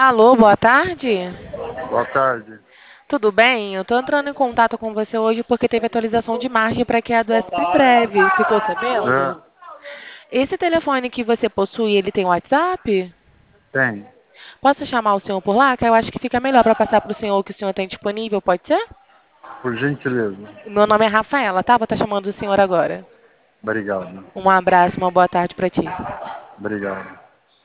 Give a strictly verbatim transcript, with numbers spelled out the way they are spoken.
Alô, boa tarde. Boa tarde. Tudo bem? Eu tô entrando em contato com você hoje porque teve atualização de margem para que a do S P Prev. Ficou sabendo? É, Esse telefone que você possui, ele tem WhatsApp? tem, Posso chamar o senhor por lá? Que eu acho que fica melhor para passar para o senhor o que o senhor tem disponível, pode ser? por gentileza. Meu nome é Rafaela, tá? Vou estar chamando o senhor agora. Obrigado. Um abraço, uma boa tarde para ti. Obrigado.